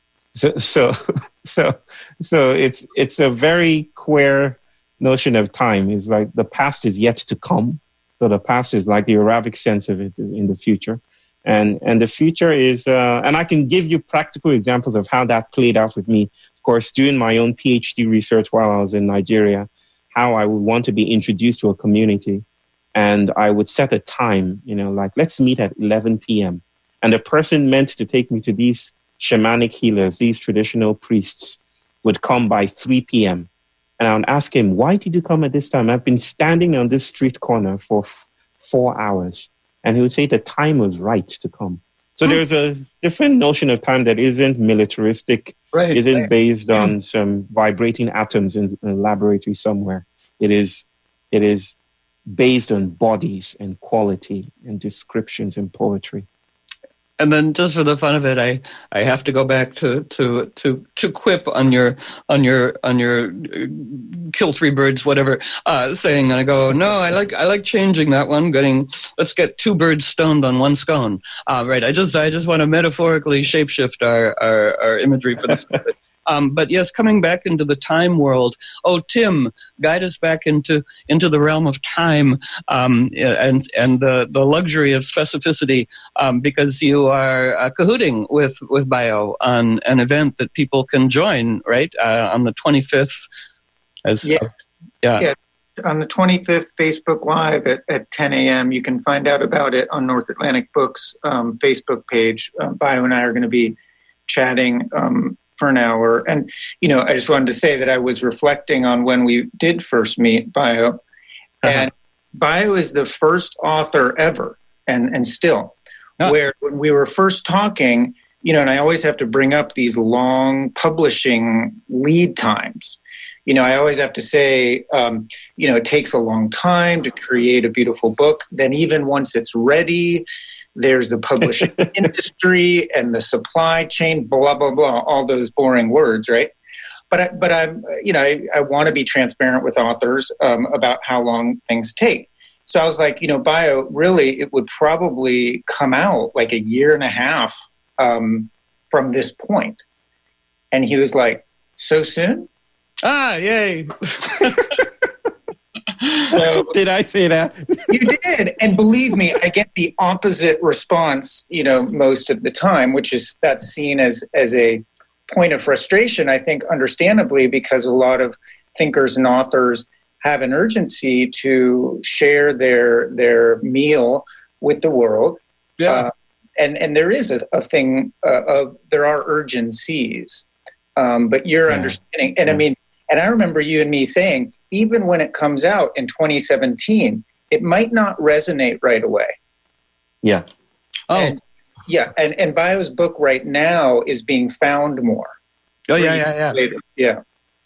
So so so so it's it's a very queer notion of time. It's like the past is yet to come. So the past is like the Arabic sense of it in the future. And and the future is, uh, and I can give you practical examples of how that played out with me. Of course, doing my own PhD research while I was in Nigeria, how I would want to be introduced to a community. And I would set a time, you know, like, let's meet at eleven p.m. And the person meant to take me to these shamanic healers, these traditional priests, would come by three p.m. And I would ask him, why did you come at this time? I've been standing on this street corner for f- four hours. And he would say the time was right to come. So hmm. there's a different notion of time that isn't militaristic, right, isn't right. based on yeah. some vibrating atoms in, in a laboratory somewhere. It is, it is based on bodies and quality and descriptions and poetry. And then, just for the fun of it, I, I have to go back to, to to to quip on your on your on your uh, kill three birds whatever uh, saying, and I go, no, I like I like changing that one. Getting let's get two birds stoned on one scone. Uh, right. I just I just want to metaphorically shapeshift our, our, our imagery for the. Um, but yes, coming back into the time world. Oh, Tim, guide us back into into the realm of time um, and and the, the luxury of specificity, um, because you are uh, cahooting with with Bio on an event that people can join, right, uh, on the twenty-fifth. As yeah, uh, yeah, yeah, on the twenty-fifth, Facebook Live at, at ten a.m. You can find out about it on North Atlantic Books um, Facebook page. Uh, Bio and I are going to be chatting. Um, for an hour. And, you know, I just wanted to say that I was reflecting on when we did first meet Bio. Uh-huh. And Bio is the first author ever, and, and still, oh. where when we were first talking, you know, and I always have to bring up these long publishing lead times. You know, I always have to say, um, you know, it takes a long time to create a beautiful book. Then even once it's ready, there's the publishing industry and the supply chain, blah, blah, blah, all those boring words, right? But, I, but I'm, you know, I, I want to be transparent with authors um, about how long things take. So I was like, you know, Bio, really, it would probably come out like a year and a half um, from this point. And he was like, so soon? Ah, yay. So, did I say that? You did. And believe me, I get the opposite response, you know, most of the time, which is that's seen as, as a point of frustration, I think, understandably, because a lot of thinkers and authors have an urgency to share their their meal with the world. Yeah. Uh, and and there is a, a thing uh, of there are urgencies, um, but you're yeah. understanding. And yeah. I mean, and I remember you and me saying, even when it comes out in twenty seventeen, it might not resonate right away. Yeah. Oh. And, yeah, and and Bayo's book right now is being found more. Oh yeah, yeah, yeah. Later. Yeah.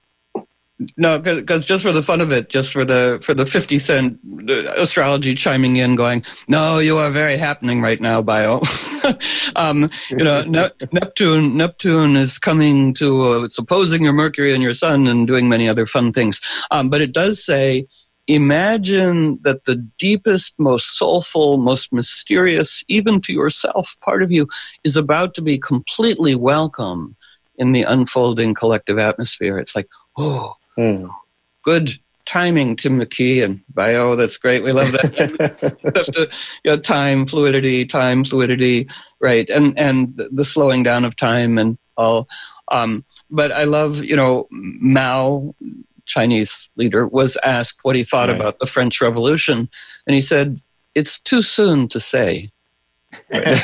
No, because just for the fun of it, just for the for the fifty cent astrology chiming in, going, no, you are very happening right now, Bayo. um, you know, ne- Neptune Neptune is coming to, uh, it's opposing your Mercury and your Sun and doing many other fun things. Um, but it does say, imagine that the deepest, most soulful, most mysterious, even to yourself, part of you is about to be completely welcome in the unfolding collective atmosphere. It's like, oh, mm. good timing, Tim McKee and Bayo. That's great. We love that. Just a, you know, time, fluidity, time, fluidity, right? And and the slowing down of time and all. Um, but I love, you know, Mao, Chinese leader, was asked what he thought right. about the French Revolution, and he said, "It's too soon to say." Right?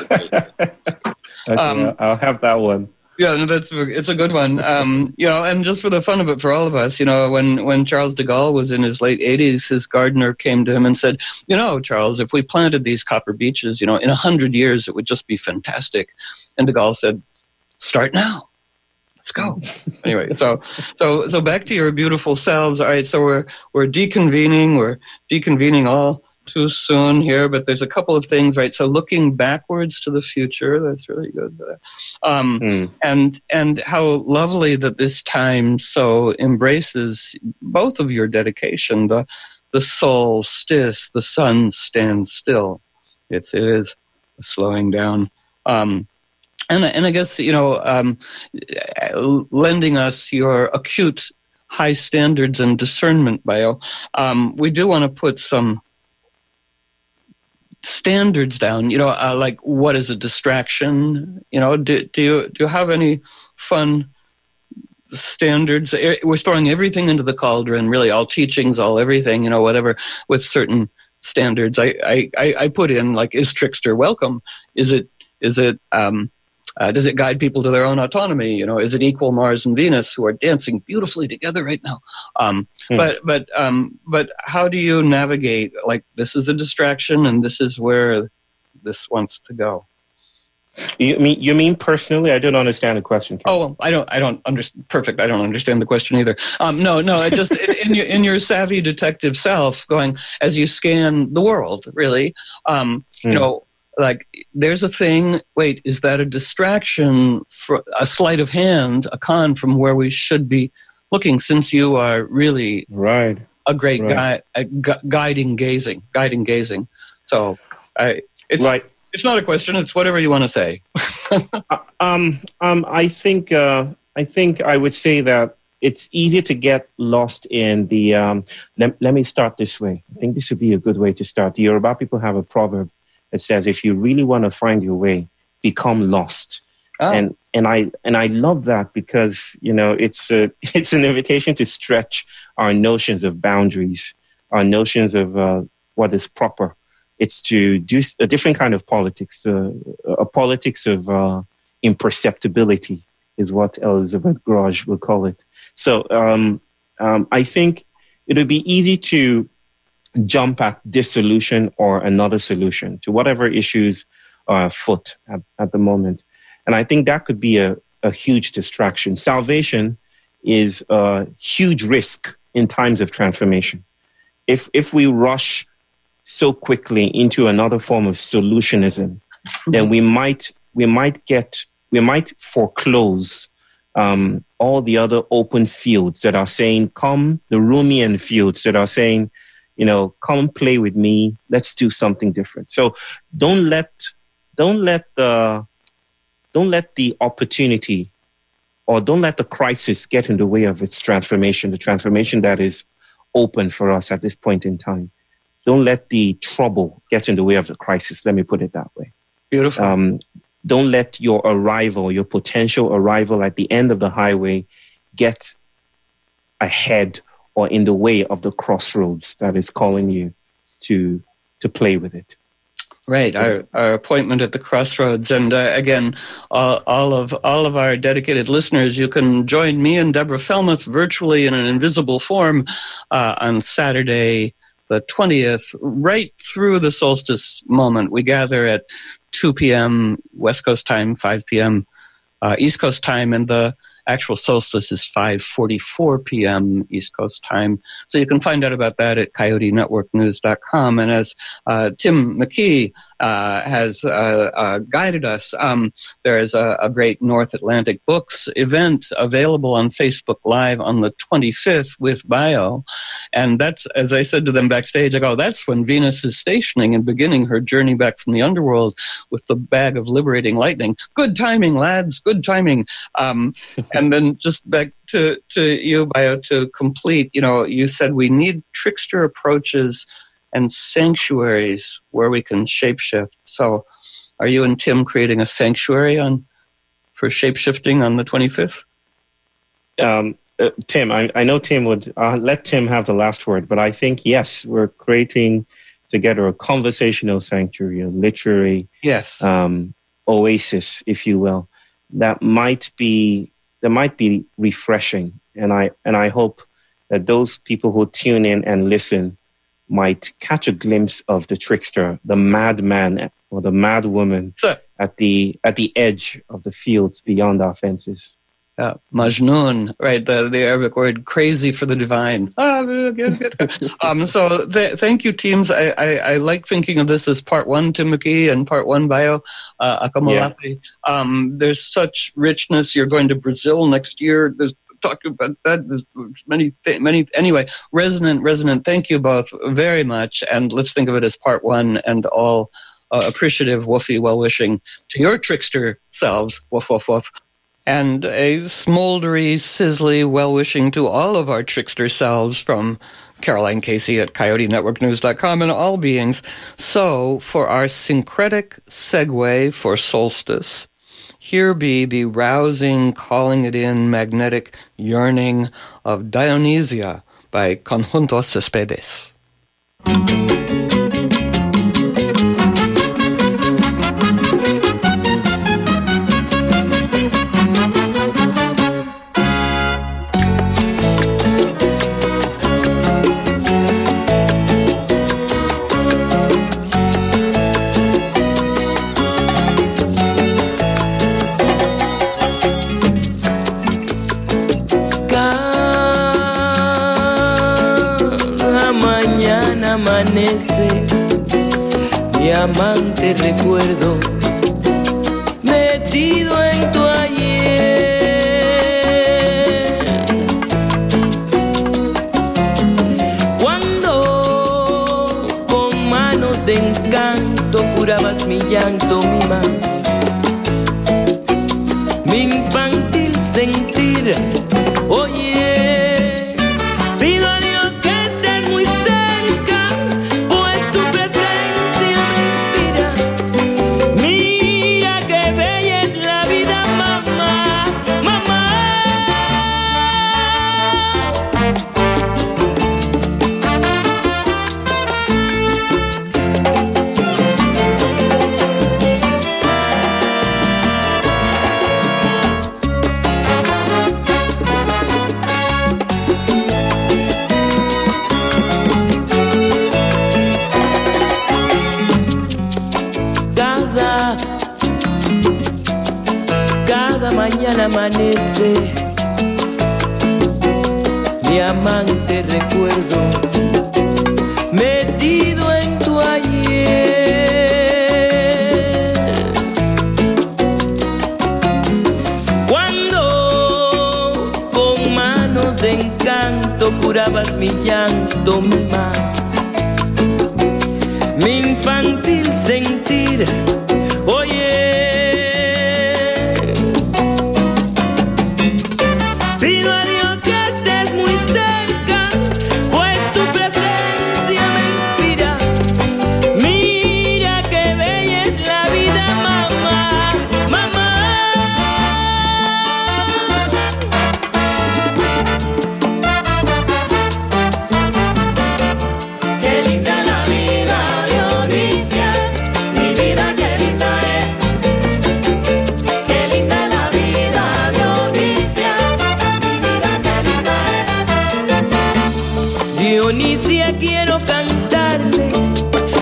Okay, um, I'll have that one. Yeah, no, that's it's a good one. Um, you know, and just for the fun of it, for all of us, you know, when when Charles de Gaulle was in his late eighties, his gardener came to him and said, "You know, Charles, if we planted these copper beeches, you know, in a hundred years, it would just be fantastic." And de Gaulle said, "Start now. Let's go." Anyway, so so so back to your beautiful selves. All right, so we're we're deconvening. We're deconvening all too soon here, but there's a couple of things, right? So looking backwards to the future, that's really good. Um, mm. And and how lovely that this time so embraces both of your dedication. The the solstice, the sun stands still. It's it is slowing down. Um, and and I guess, you know, um, lending us your acute high standards and discernment, Bayo. Um, we do want to put some standards down, you know, uh, like what is a distraction? You know, do, do you do you have any fun standards? We're throwing everything into the cauldron, really, all teachings, all everything, you know, whatever, with certain standards. I I, I put in, like, is trickster welcome? Is it is it um, uh, does it guide people to their own autonomy? You know, is it equal Mars and Venus, who are dancing beautifully together right now? Um, hmm. But but um, but how do you navigate? Like, this is a distraction, and this is where this wants to go. You mean you mean personally? I don't understand the question. Ken. Oh, well, I don't. I don't understand. Perfect. I don't understand the question either. Um, no, no. I just in your in your savvy detective self, going as you scan the world. Really, um, hmm. you know. Like, there's a thing, wait, is that a distraction, for a sleight of hand, a con from where we should be looking, since you are really right. a great right. guy at gu- guiding gazing, guiding gazing. So I, it's right. it's not a question, it's whatever you want to say. um, um, I think uh, I think I would say that it's easy to get lost in the, um, let, let me start this way. I think this would be a good way to start. The Yoruba people have a proverb. It says, if you really want to find your way, become lost. Oh. And and I and I love that because, you know, it's a, it's an invitation to stretch our notions of boundaries, our notions of uh, what is proper. It's to do a different kind of politics, uh, a politics of uh, imperceptibility is what Elizabeth Grage would call it. So um, um, I think it would be easy to jump at this solution or another solution to whatever issues are afoot at, at the moment. And I think that could be a, a huge distraction. Salvation is a huge risk in times of transformation. If if we rush so quickly into another form of solutionism, then we might we might get we might foreclose um, all the other open fields that are saying, come, the Rumian fields that are saying, you know, come play with me. Let's do something different. So don't let, don't let the, don't let the opportunity, or don't let the crisis get in the way of its transformation. The transformation that is open for us at this point in time. Don't let the trouble get in the way of the crisis. Let me put it that way. Beautiful. Um, don't let your arrival, your potential arrival at the end of the highway, get ahead or in the way of the crossroads that is calling you to to play with it. Right, our, our appointment at the crossroads, and uh, again, uh, all of all of our dedicated listeners, you can join me and Deborah Felmuth virtually in an invisible form uh, on Saturday, the twentieth, right through the solstice moment. We gather at two p.m. West Coast time, five p.m. Uh, East Coast time, and the actual solstice is five forty-four p.m. East Coast time. So you can find out about that at coyote network news dot com. And as uh, Tim McKee uh, has uh, uh, guided us, um, there is a, a great North Atlantic Books event available on Facebook Live on the twenty-fifth with Bio. And that's, as I said to them backstage, I go, that's when Venus is stationing and beginning her journey back from the underworld with the bag of liberating lightning. Good timing, lads, good timing. Um, and then just back to, to you, Bio, to complete, you know, you said we need trickster approaches and sanctuaries where we can shapeshift. So are you and Tim creating a sanctuary on for shapeshifting on the twenty-fifth? Um, uh, Tim, I, I know Tim would uh, let Tim have the last word, but I think, yes, we're creating together a conversational sanctuary, a literary yes. um, oasis, if you will, that might be that might be refreshing. And I and I hope that those people who tune in and listen might catch a glimpse of the trickster, the madman or the mad woman Sir. at the at the edge of the fields beyond our fences. Uh, Majnun, right, the, the Arabic word crazy for the divine. Ah, good, good. um, so th- thank you, teams. I, I, I like thinking of this as part one, Tim McKee, and part one, Bio, uh, Akamalapi. Yeah. Um, there's such richness. You're going to Brazil next year. There's talking about that. There's many, many. Anyway, resonant, resonant. Thank you both very much. And let's think of it as part one and all uh, appreciative, woofy, well-wishing to your trickster selves. Woof, woof, woof. And a smoldery, sizzly well-wishing to all of our trickster selves from Caroline Casey at coyote network news dot com and all beings. So, for our syncretic segue for solstice, here be the rousing, calling it in, magnetic yearning of Dionysia by Conjuntos Céspedes. Mi amante recuerdo metido en tu ayer, cuando con manos de encanto curabas mi llanto, mi mano, mi infantil sentir. Oye, amanece, mi amante recuerdo metido en tu ayer, cuando con manos de encanto curabas mi llanto, mi mar, mi infantil sentir. Oye,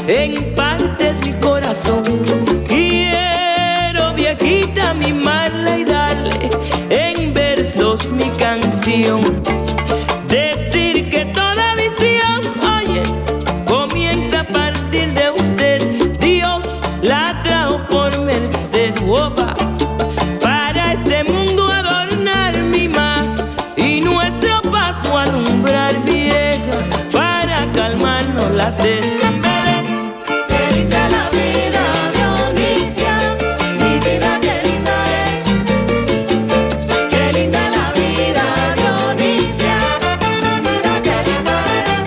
en parte es mi corazón. Quiero, viejita, mimarla y darle en versos mi canción. Decir que toda visión, oye, comienza a partir de usted. Dios la trajo por merced, opa, para este mundo adornar mi mar y nuestro paso alumbrar, vieja, para calmarnos la sed. Qué linda la vida, Dionisia, mi vida qué linda es. Qué linda la vida, Dionisia, mi vida qué linda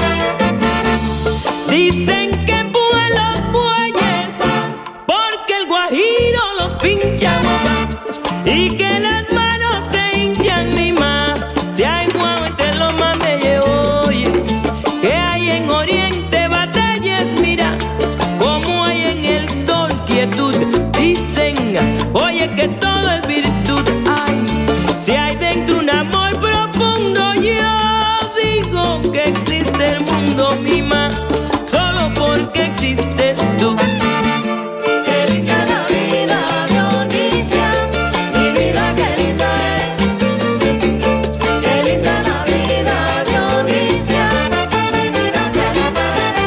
es. Dicen que empujan los bueyes porque el guajiro los pincha, y que las manos se hinchan, mi ma. Si hay guau entre los mameyes, oye, que hay en oriente batallas, mira, como hay en el sol quietud. Dicen, oye, que todo es virtud. Ay, si hay dentro un amor profundo, yo digo que existe el mundo, mi ma, solo porque existes tú. Qué linda la vida, Dionisia, mi vida qué linda es. Qué linda la vida, Dionisia, mi vida qué linda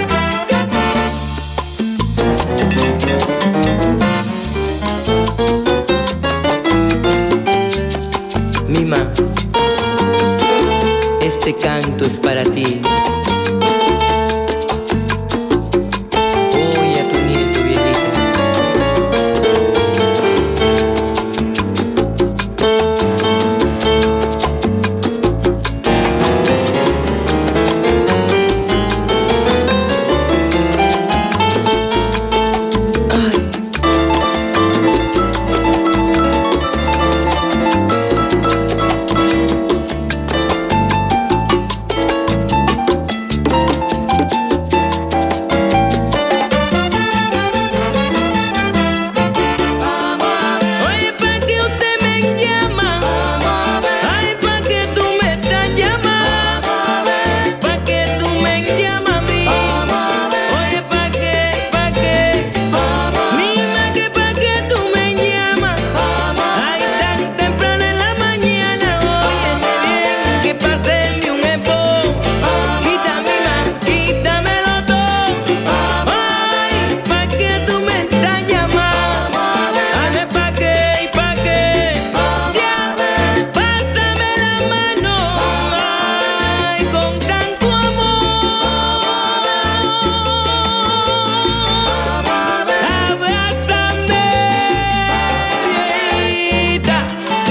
es. Mima, este canto es para ti. Oye a tu nieto, viejita. Oye, pa' que usted me llama. Ay, pa' que tú me estás llamando. Pa' que tú me llamas a mí. Oye, pa' que, pa' que. Mima, que pa' que tú me llamas. Ay, tan temprano en la mañana. Óyeme bien, que pa' hacerme un esposo. Quítame más, quítamelo todo. Ay, pa' que tú me estás llamando. Dame pa' qué y pa' qué. Ya, pásame la mano. Ay, con tanto amor. Abrázame, viejita.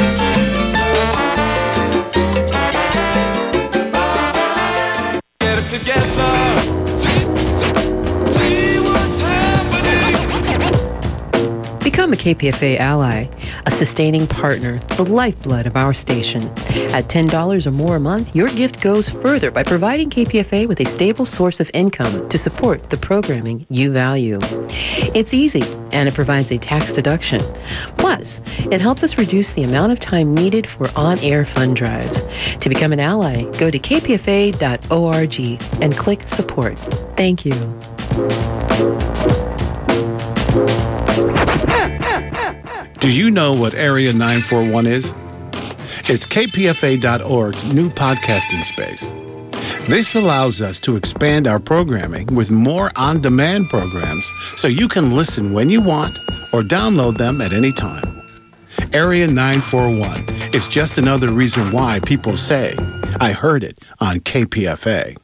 Get it together. See, see what's happening. Become a K P F A ally, a sustaining partner, the lifeblood of our station. At ten dollars or more a month, your gift goes further by providing K P F A with a stable source of income to support the programming you value. It's easy, and it provides a tax deduction. Plus, it helps us reduce the amount of time needed for on-air fund drives. To become an ally, go to k p f a dot org and click support. Thank you. Do you know what Area nine four one is? It's k p f a dot org's new podcasting space. This allows us to expand our programming with more on-demand programs so you can listen when you want or download them at any time. Area nine four one is just another reason why people say, I heard it on K P F A.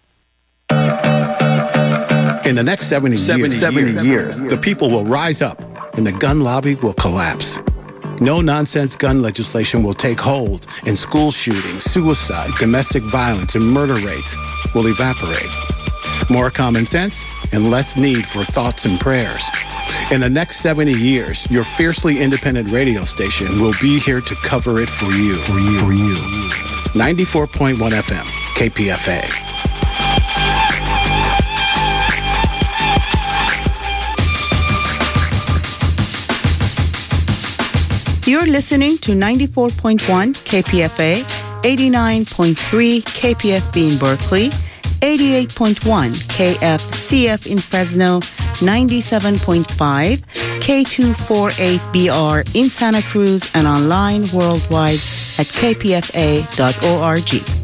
In the next seventy, seventy years, years, years, the people will rise up and the gun lobby will collapse. No-nonsense gun legislation will take hold, and school shootings, suicide, domestic violence, and murder rates will evaporate. More common sense and less need for thoughts and prayers. In the next seventy years, your fiercely independent radio station will be here to cover it for you. For you. For you. ninety-four point one F M, K P F A. You're listening to ninety-four point one K P F A, eighty-nine point three K P F B in Berkeley, eighty-eight point one K F C F in Fresno, ninety-seven point five, K two forty-eight B R in Santa Cruz, and online worldwide at k p f a dot org.